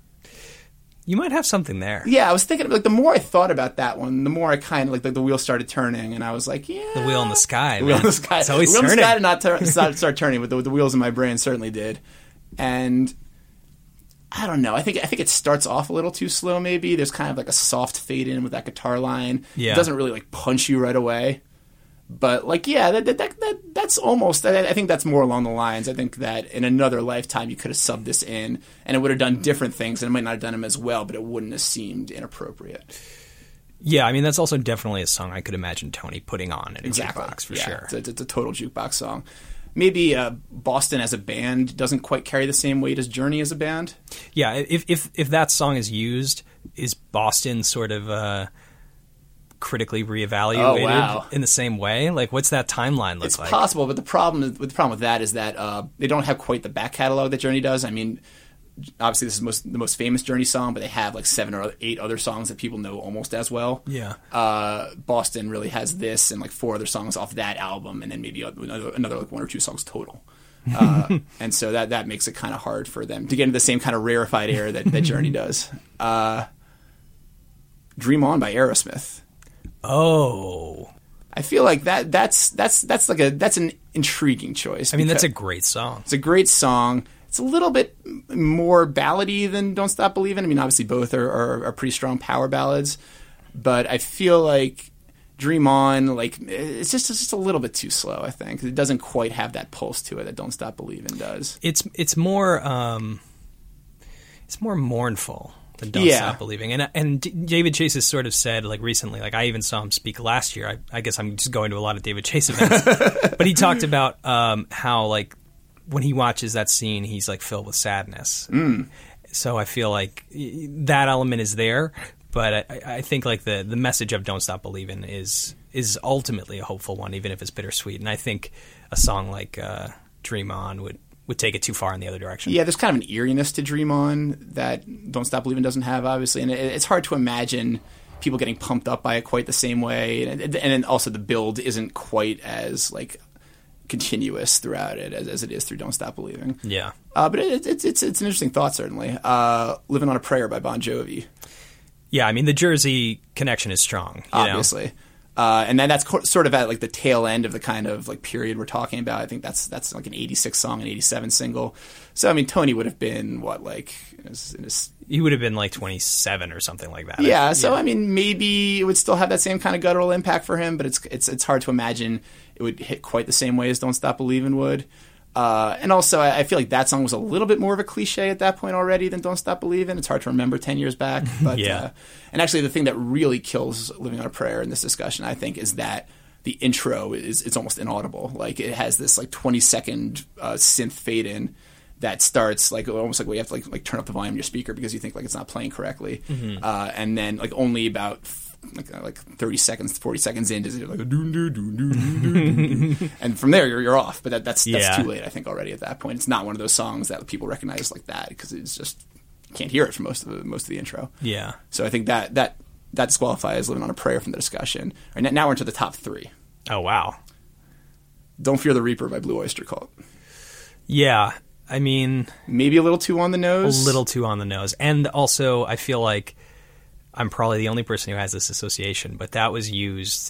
You might have something there. Yeah, I was thinking, like, the more I thought about that one, the more I kind of, like, the wheel started turning, and I was like, yeah. The wheel in the sky. The wheel in the sky. It's always the wheel in the turning. sky did not start turning, but the wheels in my brain certainly did. And I don't know. I think it starts off a little too slow, maybe. There's kind of like a soft fade in with that guitar line. Yeah. It doesn't really, like, punch you right away. But, like, yeah, that's almost... I think that's more along the lines. I think that in another lifetime you could have subbed this in, and it would have done different things, and it might not have done them as well, but it wouldn't have seemed inappropriate. Yeah, I mean, that's also definitely a song I could imagine Tony putting on in a jukebox, for Yeah, sure. It's a total jukebox song. Maybe Boston as a band doesn't quite carry the same weight as Journey as a band. Yeah, if that song is used, is Boston sort of critically reevaluated in the same way? Like, what's that timeline look It's like? possible, but the problem with that is that they don't have quite the back catalog that Journey does. I mean, obviously this is the most famous Journey song, but they have like 7 or 8 other songs that people know almost as well. Yeah. Boston really has this and like 4 other songs off that album, and then maybe another like 1 or 2 songs total. And so that makes it kind of hard for them to get into the same kind of rarefied air that Journey does. Dream On by Aerosmith. Oh. I feel like that's an intriguing choice. I mean, that's a great song. It's a great song. It's a little bit more ballady than Don't Stop Believin'. I mean, obviously both are pretty strong power ballads, but I feel like Dream On, like it's just a little bit too slow. I think it doesn't quite have that pulse to it that Don't Stop Believin' does. It's more mournful than Don't Stop Believing. And David Chase has sort of said, like, recently, like, I even saw him speak last year. I guess I'm just going to a lot of David Chase events. But he talked about how, like, when he watches that scene, he's, like, filled with sadness. So I feel like that element is there. But I think, like, the message of Don't Stop Believin' is ultimately a hopeful one, even if it's bittersweet. And I think a song like Dream On would take it too far in the other direction. Yeah, there's kind of an eeriness to Dream On that Don't Stop Believin' doesn't have, obviously. And it's hard to imagine people getting pumped up by it quite the same way. And then also the build isn't quite as, like, continuous throughout it as it is through Don't Stop Believing. Yeah. But it's an interesting thought, certainly. Living on a Prayer by Bon Jovi. Yeah, I mean, the Jersey connection is strong, obviously. And then that's sort of at like the tail end of the kind of like period we're talking about. I think that's like an 86 song, an 87 single. So, I mean, Tony would have been what, like in his he would have been like 27 or something like that. Yeah, so I mean, maybe it would still have that same kind of guttural impact for him, but it's hard to imagine it would hit quite the same way as Don't Stop Believin' would. And also, I feel like that song was a little bit more of a cliche at that point already than Don't Stop Believin'. It's hard to remember 10 years back. But, yeah. And actually, the thing that really kills Living on a Prayer in this discussion, I think, is that the intro it's almost inaudible. Like, it has this, like, 20-second synth fade-in that starts, like, almost like where you have to, like turn up the volume on your speaker because you think, like, it's not playing correctly. Mm-hmm. And then, like, only about like 30 seconds, 40 seconds in, does it like a doo doo doo doo doo doo, and from there you're off. But that's too late, I think, already at that point. It's not one of those songs that people recognize like that because it's just you can't hear it for most of the intro. Yeah. So I think that disqualifies Living on a Prayer from the discussion. All right, now we're into the top three. Oh wow. Don't Fear the Reaper by Blue Oyster Cult. Yeah, I mean, maybe a little too on the nose. A little too on the nose, and also I feel like I'm probably the only person who has this association, but that was used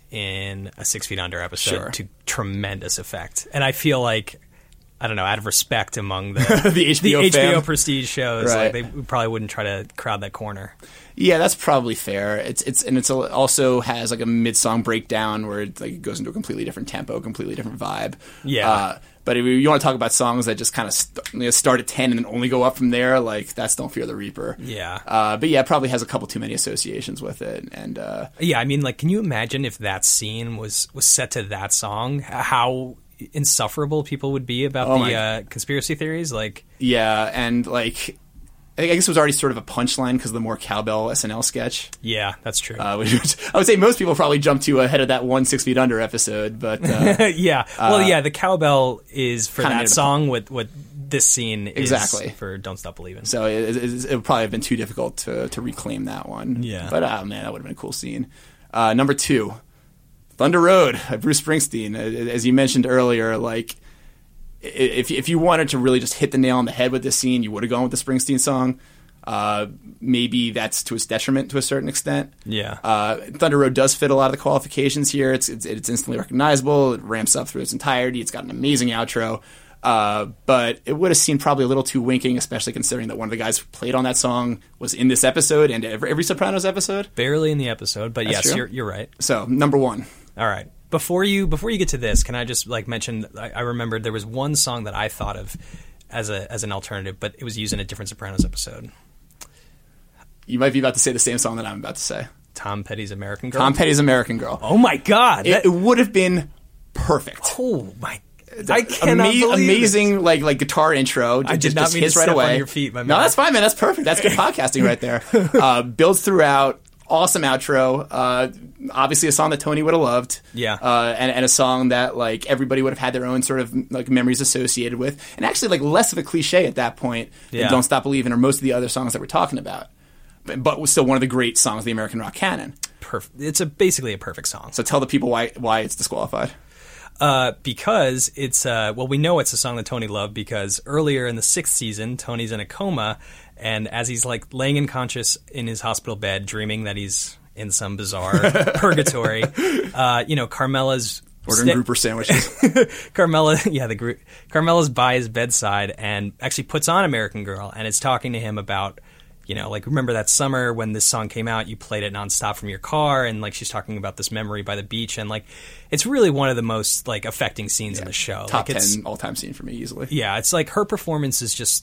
in a 6 Feet Under episode to tremendous effect. And I feel like, I don't know, out of respect among the the HBO prestige shows, right. like they probably wouldn't try to crowd that corner. Yeah, that's probably fair. It's also has like a mid-song breakdown where it like goes into a completely different tempo, completely different vibe. Yeah. But if you want to talk about songs that just kind of start at 10 and then only go up from there, like that's Don't Fear the Reaper. Yeah. But yeah, it probably has a couple too many associations with it. And yeah, I mean, like, can you imagine if that scene was set to that song? How insufferable people would be about the conspiracy theories? Like, yeah, and like, I guess it was already sort of a punchline because of the more cowbell SNL sketch. Yeah, that's true. Which I would say most people probably jumped to ahead of that 6 Feet Under episode, but yeah. Well, yeah, the cowbell is for that song. What this scene exactly is for Don't Stop Believin'. So it would probably have been too difficult to reclaim that one. Yeah, but man, that would have been a cool scene. Number 2, Thunder Road by Bruce Springsteen. As you mentioned earlier, like. If you wanted to really just hit the nail on the head with this scene, you would have gone with the Springsteen song. Maybe that's to its detriment to a certain extent. Yeah. Thunder Road does fit a lot of the qualifications here. It's instantly recognizable. It ramps up through its entirety. It's got an amazing outro. But it would have seemed probably a little too winking, especially considering that one of the guys who played on that song was in this episode and every Sopranos episode. Barely in the episode, but that's yes, you're right. So, number 1. All right. Before you get to this, can I just like mention? I remembered there was one song that I thought of as an alternative, but it was used in a different Sopranos episode. You might be about to say the same song that I'm about to say. Tom Petty's American Girl. Tom Petty's American Girl. Oh my God! It would have been perfect. Oh my! I cannot believe amazing like guitar intro. I did not mean to step on your feet, my man. No, that's fine, man. That's perfect. That's good podcasting right there. Builds throughout. Awesome outro. Obviously a song that Tony would have loved. Yeah. And a song that like everybody would have had their own sort of like memories associated with. And actually like less of a cliche at that point than Don't Stop Believin' or most of the other songs that we're talking about. But was still one of the great songs of the American rock canon. It's basically a perfect song. So tell the people why it's disqualified. Because it's we know it's a song that Tony loved because earlier in the 6th season, Tony's in a coma. And as he's like laying unconscious in his hospital bed, dreaming that he's in some bizarre purgatory, Carmela's ordering grouper sandwiches. Carmela's by his bedside and actually puts on American Girl and is talking to him about, remember that summer when this song came out, you played it nonstop from your car, and like she's talking about this memory by the beach, and like it's really one of the most like affecting scenes in the show. Top 10 all-time scene for me easily. Yeah, it's like her performance is just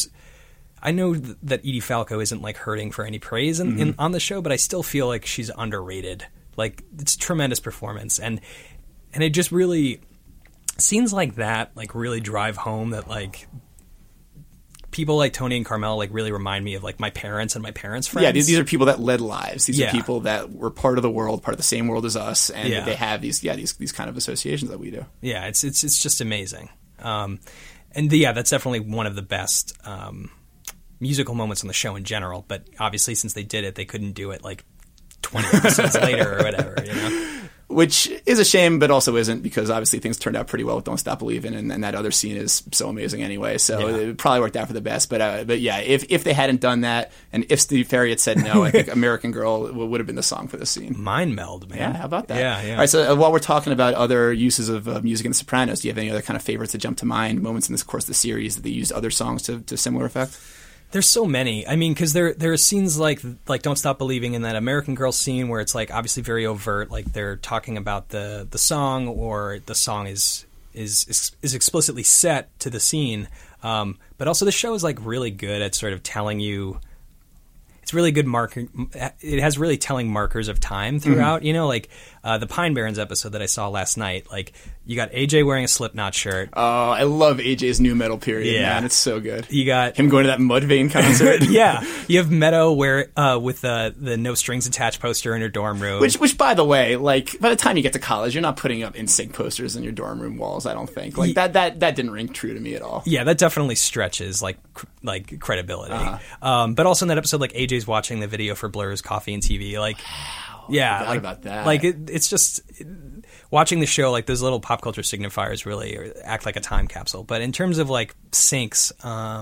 I know that Edie Falco isn't like hurting for any praise on the show, but I still feel like she's underrated. Like it's a tremendous performance, and it just really scenes like that like really drive home that like people like Tony and Carmela like really remind me of like my parents and my parents' friends. Yeah, these are people that led lives. These are people that were part of the world, part of the same world as us, and they have these kind of associations that we do. Yeah, it's just amazing. And that's definitely one of the best musical moments on the show in general, but obviously since they did it, they couldn't do it like 20 episodes later or whatever, which is a shame, but also isn't, because obviously things turned out pretty well with Don't Stop Believin', and that other scene is so amazing anyway. So it probably worked out for the best. But yeah, if they hadn't done that, and if Steve Ferry had said no, I think American Girl would have been the song for this scene. Mind meld, man. Yeah, how about that? Yeah. All right, so while we're talking about other uses of music in The Sopranos, do you have any other kind of favorites that jump to mind, moments in this course of the series that they used other songs to similar effect? There's so many. I mean, because there are scenes like Don't Stop Believing in that American Girl scene where it's like obviously very overt, like they're talking about the song, or the song is explicitly set to the scene. But also the show is like really good at sort of telling you. It's really good marker. It has really telling markers of time throughout. You know, like the Pine Barrens episode that I saw last night. Like you got AJ wearing a Slipknot shirt. Oh, I love AJ's new metal period. Man, it's so good. You got him going to that Mudvayne concert. Yeah, you have Meadow with the No Strings Attached poster in her dorm room. Which, by the way, like by the time you get to college, you're not putting up NSYNC posters in your dorm room walls. I don't think that didn't ring true to me at all. Yeah, that definitely stretches like credibility. But also in that episode, like AJ's watching the video for Blur's Coffee and TV. Like, yeah, like about that. Like it's just watching the show. Like those little pop culture signifiers really act like a time capsule. But in terms of like syncs,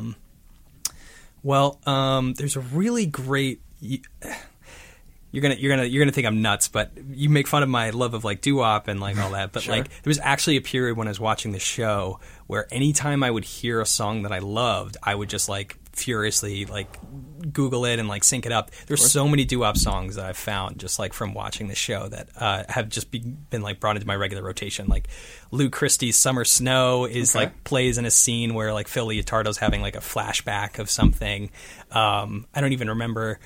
there's a really great. You're gonna think I'm nuts, but you make fun of my love of like doo-wop and like all that. But Sure. like there was actually a period when I was watching the show where anytime I would hear a song that I loved, I would just like furiously like Google it and like sync it up. There's so many doo-wop songs that I've found just like from watching the show that have just been like brought into my regular rotation. Like Lou Christie's Summer Snow is like plays in a scene where like Phil Leotardo's having like a flashback of something. I don't even remember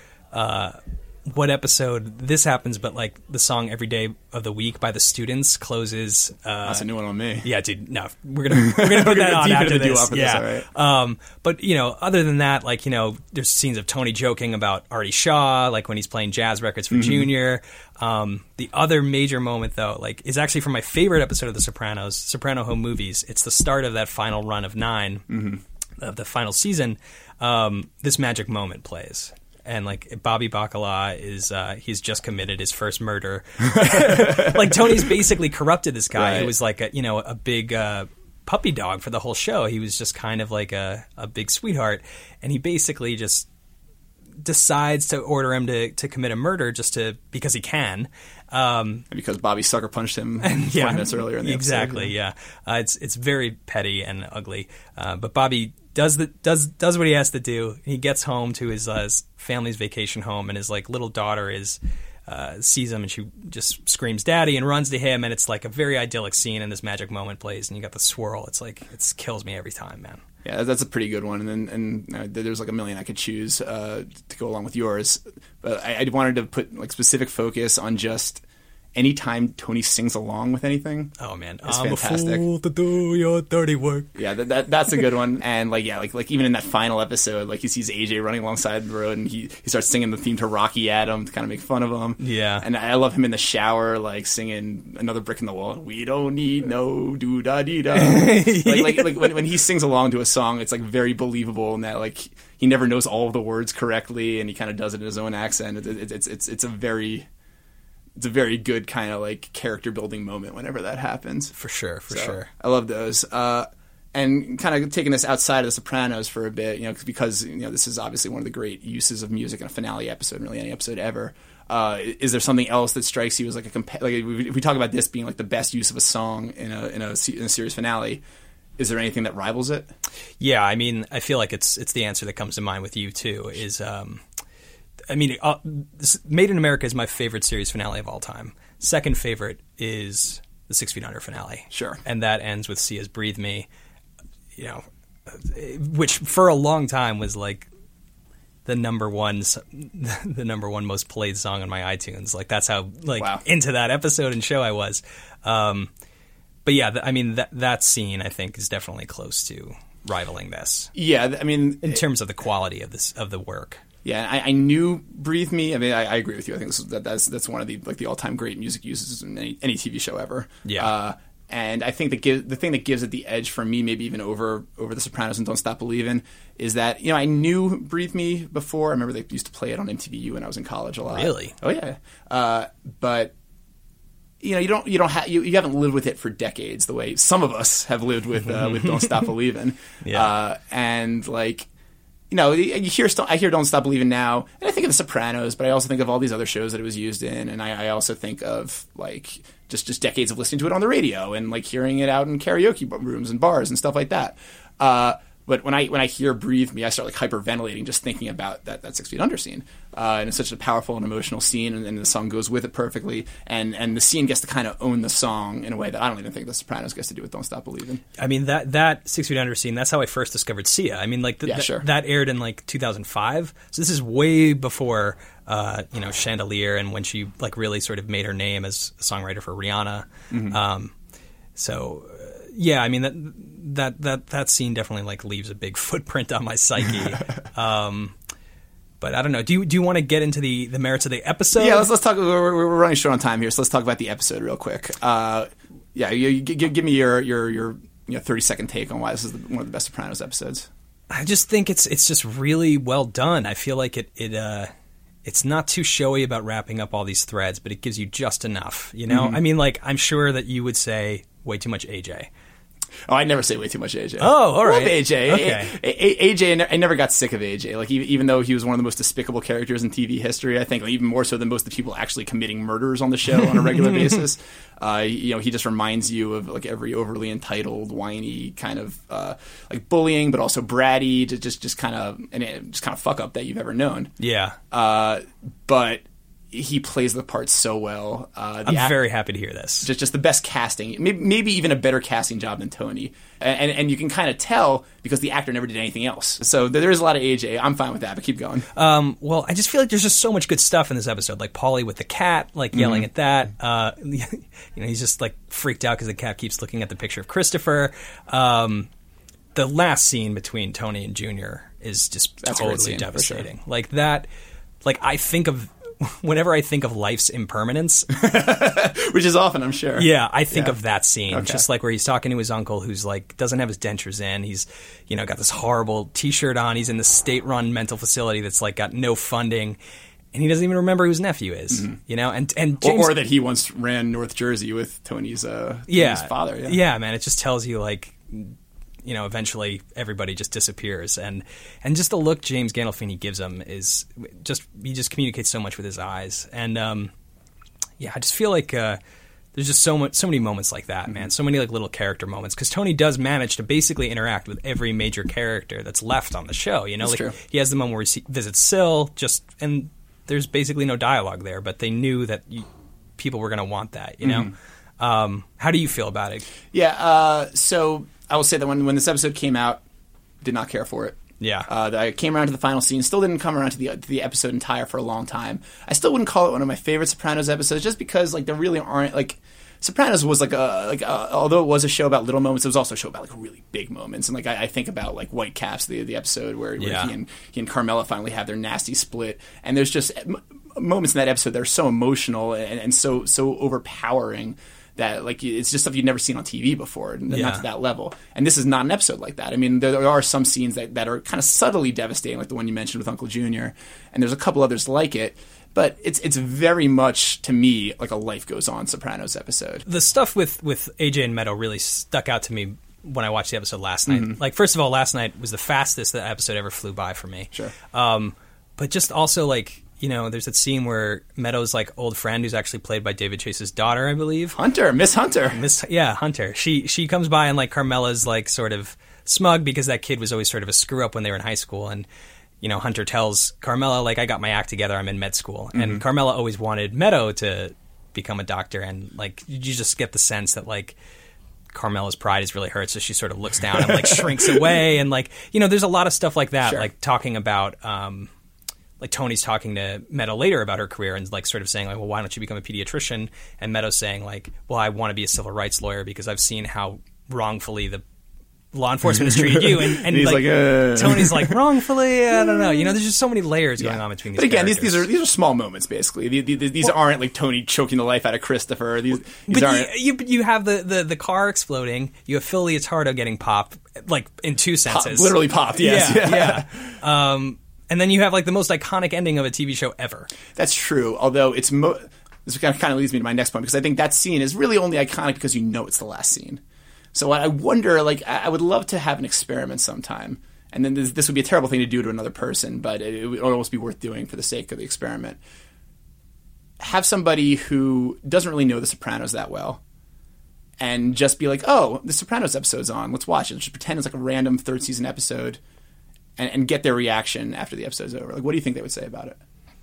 what episode this happens, but like the song Every Day of the Week by the Students closes. That's a new one on me. Yeah, dude. No, we're gonna put that on after this. Yeah. All right. But you know, other than that, like, you know, there's scenes of Tony joking about Artie Shaw, like when he's playing jazz records for Junior. The other major moment, though, like, is actually from my favorite episode of The Sopranos, Soprano Home Movies. It's the start of that final run of 9 of the final season. This magic moment plays. And like Bobby Bacala is he's just committed his first murder. Like Tony's basically corrupted this guy who was like a big puppy dog for the whole show. He was just kind of like a big sweetheart, and he basically just decides to order him to commit a murder because he can. Because Bobby sucker punched him 20 minutes earlier in the episode. Exactly, yeah. It's very petty and ugly. But Bobby does what he has to do. He gets home to his family's vacation home, and his like little daughter sees him, and she just screams "Daddy!" and runs to him, and it's like a very idyllic scene, and this magic moment plays, and you got the swirl. It's like it kills me every time, man. Yeah, that's a pretty good one, and there's like a million I could choose to go along with yours, but I wanted to put like specific focus on just anytime Tony sings along with anything. Oh man, it's I'm fantastic. a fool to do your dirty work. Yeah, that's a good one. And like even in that final episode, like he sees AJ running alongside the road, and he starts singing the theme to Rocky Adam to kind of make fun of him. Yeah, and I love him in the shower, like singing Another Brick in the Wall. We don't need no doo da dee da. like when he sings along to a song, it's like very believable in that like he never knows all of the words correctly, and he kind of does it in his own accent. It's a very good kind of like character building moment whenever that happens. For sure. I love those. And kind of taking this outside of The Sopranos for a bit, because this is obviously one of the great uses of music in a finale episode, and really any episode ever. Is there something else that strikes you as like if we talk about this being like the best use of a song in a series finale? Is there anything that rivals it? Yeah, I mean, I feel like it's the answer that comes to mind with you too. Made in America is my favorite series finale of all time. Second favorite is the 6 Feet Under finale. Sure. And that ends with Sia's Breathe Me, which for a long time was like the number one most played song on my iTunes. Like that's how into that episode and show I was. But yeah, that scene I think is definitely close to rivaling this. Yeah, I mean, in terms of the quality of the work. Yeah, I knew "Breathe Me." I mean, I agree with you. I think that's one of the all-time great music uses in any TV show ever. Yeah. And I think the thing that gives it the edge for me, maybe even over The Sopranos and Don't Stop Believin', is that I knew "Breathe Me" before. I remember they used to play it on MTV when I was in college a lot. Really? Oh yeah. But you haven't lived with it for decades the way some of us have lived with Don't Stop Believin'. Yeah. And like, I hear Don't Stop Believin' now, and I think of The Sopranos, but I also think of all these other shows that it was used in, and I also think of like just decades of listening to it on the radio and like hearing it out in karaoke rooms and bars and stuff like that. But when I hear "Breathe Me," I start like hyperventilating just thinking about that 6 Feet Under scene, and it's such a powerful and emotional scene, and the song goes with it perfectly, and the scene gets to kind of own the song in a way that I don't even think The Sopranos gets to do with "Don't Stop Believin'." I mean that 6 Feet Under scene. That's how I first discovered Sia. I mean, like that aired in like 2005, so this is way before Chandelier, and when she like really sort of made her name as a songwriter for Rihanna. Yeah, I mean that scene definitely like leaves a big footprint on my psyche. But I don't know. Do you want to get into the merits of the episode? Yeah, let's talk. We're running short on time here, so let's talk about the episode real quick. Give me your 30-second take on why this is one of the best Sopranos episodes. I just think it's just really well done. I feel like it's not too showy about wrapping up all these threads, but it gives you just enough. I mean, like I'm sure that you would say way too much AJ. Oh, I never say way too much AJ. Oh, all right. I love AJ. Okay. AJ, I never got sick of AJ. Like even though he was one of the most despicable characters in TV history, I think even more so than most of the people actually committing murders on the show on a regular basis. He just reminds you of like every overly entitled, whiny kind of like bullying, but also bratty, just kind of fuck up that you've ever known. Yeah. But he plays the part so well. I'm very happy to hear this. Just the best casting, maybe even a better casting job than Tony. And you can kind of tell because the actor never did anything else. So there is a lot of AJ. I'm fine with that, but keep going. Well, I just feel like there's just so much good stuff in this episode. Like Paulie with the cat, like yelling at that. He's just like freaked out because the cat keeps looking at the picture of Christopher. The last scene between Tony and Junior is just totally devastating. Sure. Like that. Like whenever I think of life's impermanence, which is often, I'm sure. Yeah, I think of that scene, just like where he's talking to his uncle, who's like doesn't have his dentures in. He's got this horrible T-shirt on. He's in this state-run mental facility that's like got no funding, and he doesn't even remember who his nephew is. And James, or that he once ran North Jersey with Tony's father. Yeah, man, it just tells you like. Eventually everybody just disappears, and just the look James Gandolfini gives him is he just communicates so much with his eyes, and I just feel like there's just so many moments like that, man. So many like little character moments because Tony does manage to basically interact with every major character that's left on the show. That's true. He has the moment where he visits Syl, and there's basically no dialogue there, but they knew that people were going to want that. How do you feel about it? Yeah, so. I will say that when this episode came out, did not care for it. Yeah. I came around to the final scene, still didn't come around to the episode entire for a long time. I still wouldn't call it one of my favorite Sopranos episodes just because like there really aren't like Sopranos was although it was a show about little moments, it was also a show about like really big moments. And like I think about like Whitecaps, the episode where he and Carmela finally have their nasty split, and there's just moments in that episode that are so emotional and so overpowering. That like it's just stuff you've never seen on TV before, not to that level. And this is not an episode like that. I mean, there are some scenes that are kind of subtly devastating, like the one you mentioned with Uncle Junior, and there's a couple others like it. But it's very much to me like a Life Goes On Sopranos episode. The stuff with AJ and Meadow really stuck out to me when I watched the episode last night. Like first of all, last night was the fastest that episode ever flew by for me. Sure. But just also like. There's that scene where Meadows' like old friend, who's actually played by David Chase's daughter, I believe. Miss Hunter. Hunter. She comes by and like Carmela's like sort of smug because that kid was always sort of a screw up when they were in high school, and Hunter tells Carmela like I got my act together, I'm in med school, and Carmela always wanted Meadow to become a doctor, and like you just get the sense that like. Carmela's pride is really hurt, so she sort of looks down and like shrinks away, and like there's a lot of stuff like that, sure. Like talking about. Like Tony's talking to Meadow later about her career and like sort of saying like, well, why don't you become a pediatrician? And Meadow's saying like, well, I want to be a civil rights lawyer because I've seen how wrongfully the law enforcement has treated you. And he's like Tony's like, wrongfully? I don't know. There's just so many layers going on between these But again, characters. these are small moments basically. These aren't like Tony choking the life out of Christopher. These aren't. You have the car exploding. You have Phil Leotardo getting popped like in two senses. Literally popped, yes. Yeah. And then you have like the most iconic ending of a TV show ever. That's true. Although it's this kind of leads me to my next point, because I think that scene is really only iconic because you know it's the last scene. So I wonder, like, I would love to have an experiment sometime. And then this would be a terrible thing to do to another person, but it would almost be worth doing for the sake of the experiment. Have somebody who doesn't really know The Sopranos that well and just be like, oh, The Sopranos episode's on. Let's watch it. Just pretend it's like a random third season episode and get their reaction after the episode's over. Like, what do you think they would say about it?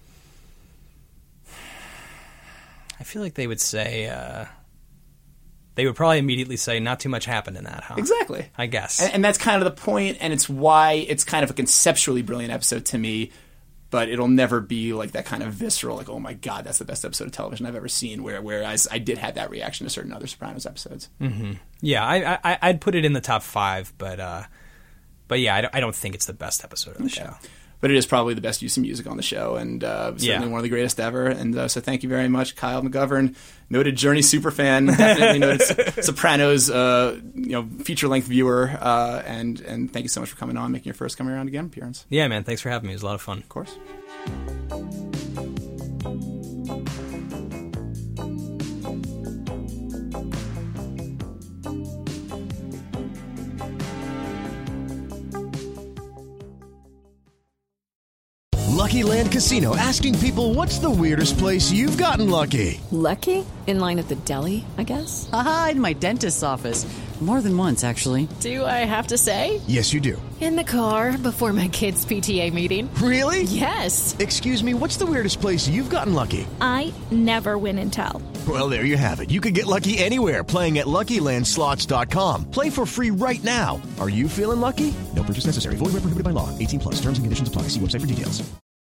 I feel like they would say, they would probably immediately say, not too much happened in that, huh? Exactly. I guess. And that's kind of the point, and it's why it's kind of a conceptually brilliant episode to me, but it'll never be like that kind of visceral, like, oh my God, that's the best episode of television I've ever seen, whereas I did have that reaction to certain other Sopranos episodes. Mm-hmm. Yeah, I'd put it in the top 5, but yeah, I don't think it's the best episode of the show. But it is probably the best use of music on the show, and certainly one of the greatest ever. And so thank you very much, Kyle McGovern, noted Journey superfan, definitely noted Sopranos feature-length viewer, and thank you so much for coming on, making your first Coming Around Again appearance. Yeah, man, thanks for having me. It was a lot of fun. Of course. Lucky Land Casino, asking people, what's the weirdest place you've gotten lucky? Lucky? In line at the deli, I guess? Aha, in my dentist's office. More than once, actually. Do I have to say? Yes, you do. In the car before my kids' PTA meeting. Really? Yes. Excuse me, what's the weirdest place you've gotten lucky? I never win and tell. Well, there you have it. You can get lucky anywhere, playing at LuckyLandSlots.com. Play for free right now. Are you feeling lucky? No purchase necessary. Void where prohibited by law. 18+. Terms and conditions apply. See website for details.